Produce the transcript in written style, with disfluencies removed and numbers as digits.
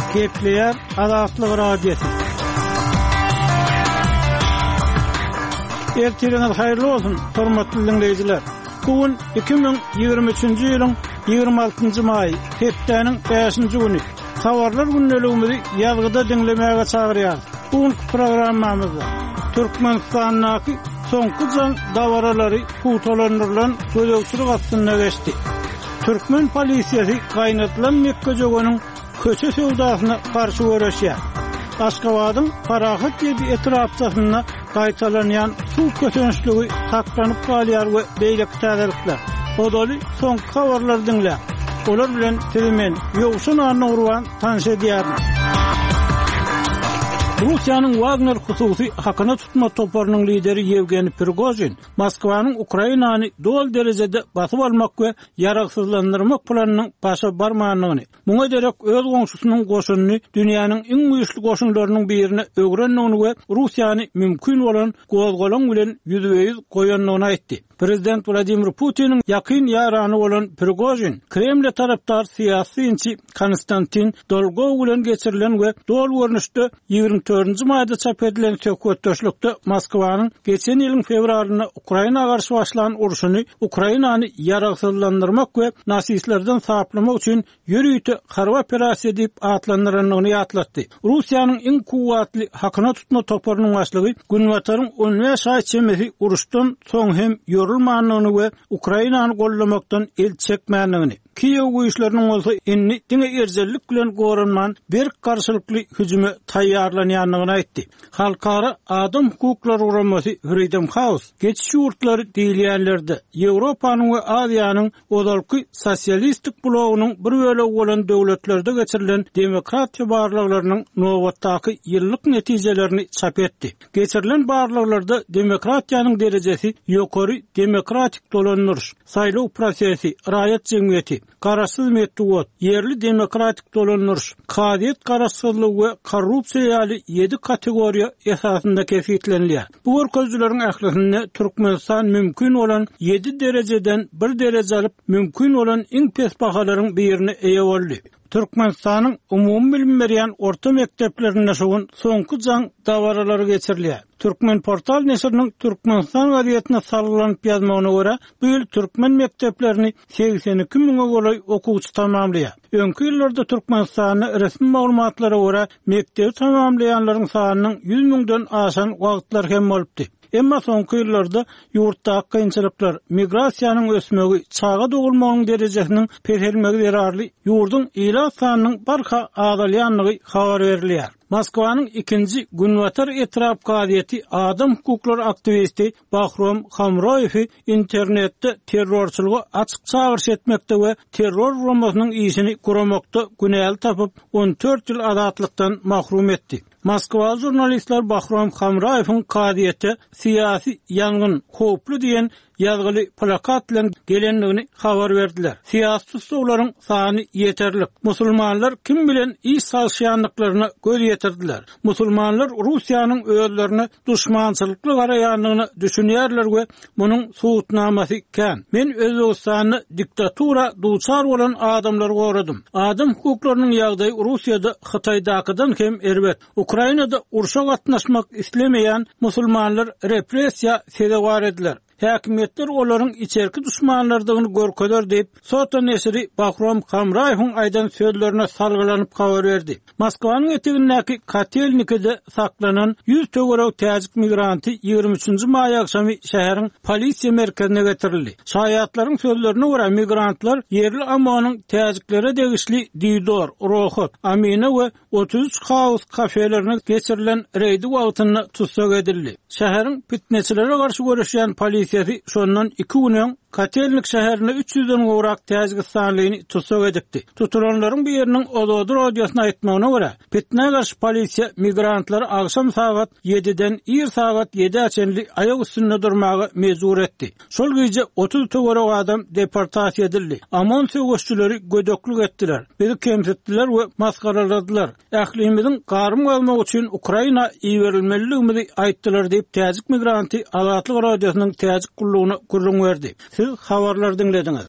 Kepler Azatlyk Radiosu. Ertiriniz hayırlı olsun, hormatly dinleyijiler. Bugün 2023-nji ýylyň 26-njy maý, hepdeniň 5-nji güni. Habarlar günneligimizi ýazgyda dinlemäge çagyrýar. Bugün programmamyzda Türkmenistanyň soňky jan dawaralary putolandyrylan gözegçilik astyna geçdi. Türkmen polisiýasy gaýnatylan Mekke jogonyň köçe sowdasyna garşy görüşýär. Aşgabatyň Parahat diýip etrapdasyna gaýtalanýan suw köçençligi taklanyp galýar we beýleki täzelikler. Odaly soňky habarlar dinle. Olar bilen telemen ýogşun arna urwan tanış edýär. Rusiýanyň Wagner hususy hakyna tutma toparynyň lideri Yevgeniy Prigozhin Moskwanyň Ukrainany dol derejede basyp almak we ýaragsyzlandyrmak planynyň başa barmagyny, muňa derek öz goňşusynyň goşunyny dünýäniň iň güýçli goşunlarynyň birine öwrendigini we Rusiýany mümkin bolan gozgolaň bilen ýüzbeýüz goýanlygyny aýtdy. Prezident Vladimir Putin'in yakın yarany bolan Prigozhin, Kreml tarapdar siýasyçy Konstantin Dolgov bilen geçirilen we dol görnüşde 24-nji maýda çap edilen söhbetdeşlikde Moskwanyň geçen ýylyň fevralyna Ukraina garşy başlanan uruşyny Ukrainany ýaragsyzlandyrmak we nasistlerden saplamak üçin ýürüýte harba operasiýa diýip atlandyrylanlygyny ýatlatdy. Rusiýanyň iň kuwatly hakyna tutma toparynyň başlygy Günwataryň 15 aý çemesi uruşdan soň hem yorulmanlygyny we Ukrainany gollamakdan el çekmänligini, Kiyew güýçleriniň bolsa inni diňe erzellik bilen goranman bir garşylykly hüjüme taýýarlanýanlygyny aýtdy. Halkara adam hukuklary uramasy Freedom House geçiş ýurtlary diýilýänlerde Ýewropanyň we Aziýanyň odalky sosialistik blogynyň bir bölegi bolan döwletlerde geçirilen demokratiýa barlyklarynyň nowatdaky ýyllyk netijelerini çap etdi. Geçirilen barlyklarda demokratiýanyň derejesi ýokary demokratik dolanýar, saýlaw prosesi, raýat jemgyýeti, garaşsyz metod, yerli demokratik dolanýar, kadiýet garaşsyzlygy we korrupsiýa ýaly 7 kategoriýa esasynda kesitlenýär. Bu görkezleriň ählisinde Türkmenistan mümkin bolan 7 derejeden 1 dereje alyp mümkin bolan iň pes bahalaryň birine eýe boldy. Türkmenistanyň umumy bilim berýän orta mekdeplerinde şoň soňky jan dawaralary geçirilýär. Türkmen portal neşriniň Türkmenistan gazetine salgylanyp ýazmagyna görä, bu ýyl türkmen mekteplerini 82 000 golay okuwçy tamamlaýar. Öňki ýyllarda Türkmenistanyň resmi maglumatlara görä mektebi tamamlaýanlaryň sanynyň 100 000-den aşan wagtlar hem bolupdy. Emma soňky ýyllarda ýurtdaky kynçylyklar, migrasiýanyň ösmegi, çaga dogulmagyň derejesiniň perhelmegi derarly ýurdun ila sanynyň barha azalýanlygy habar berilýär. Moskwanyň 2-nji Günwatar etrap gaýety adam hukuklary aktivisti Bahrom Hamroýew internetde terrorçylygy açyk çağırış etmekde we terror uramasynyň işini guramakda günäli tapyp 14 ýyl azatlykdan mahrum etdi. Moskwa jurnalistler Bahrom Hamroýewiň gaýety siýasy ýangyn hoplu diýen ýazgyly plakat bilen gelenligini habar berdiler. Siýasy sowlaryň sany ýeterlik. Musulmanlar kim bilen iş salşýanlyklaryna göz ýetirdiler. Musulmanlar Rusiýanyň özlerini duşmançylykly garaýanlygyny düşünýärler we munyň suwutnamasy kän. Men Özbegistany diktatura duçar bolan adamlary goradym. Adam hukuklarynyň ýagdaýy Rusiýada Hytaýdakydan hem erbet. Ukrainada urşa gatnaşmak islemeýän musulmanlar repressiýa sebäp ediler. Häkimetler olaryň içerki düşmanlardygyny görkezler diýip Sota neşri Bahrom Hamroýewiň aýdan sözlerine salgylanyp habar berdi. Moskwanyň etegindäki Katelnikide saklanan 100 töwerek täzik migranty 23-nji maý akşamy şäheriň polisiýa merkezine getirildi. Şaýatlaryň sözlerine görä migrantlar yerli amanyň täziklere degişli Didor, Rohot, Amine we 33 House kafelerine geçirilen reýdi wagtyna tutsak edildi. Şäheriň fitneçilere garşy görüşýän polisiýa şondan 2 günden Katelnik şäherine 300-den gowrak täzgistanyny tutsak edipdi. Tutulanlaryň biriniň Olodur radiosyna aýtmagyna görä, fitne garşy polisiýa migrantlary akşam saat 7-den ir saat 7-çenli aýak üstünde durmagy mejbur etdi. Şol güýje 30 töwerek adam deportasiýa edildi. Amon söwüşçüleri gödöklük etdiler. Bizi kemsetdiler we maskaraladylar. Ählimiziň garym galmak üçin Ukraina iýerilmeliligini aýtdylar diýip täzik migranty Azatlyk radiosynyň täzik gullugyna gurrun berdi. Siz habarlar dinlediňiz.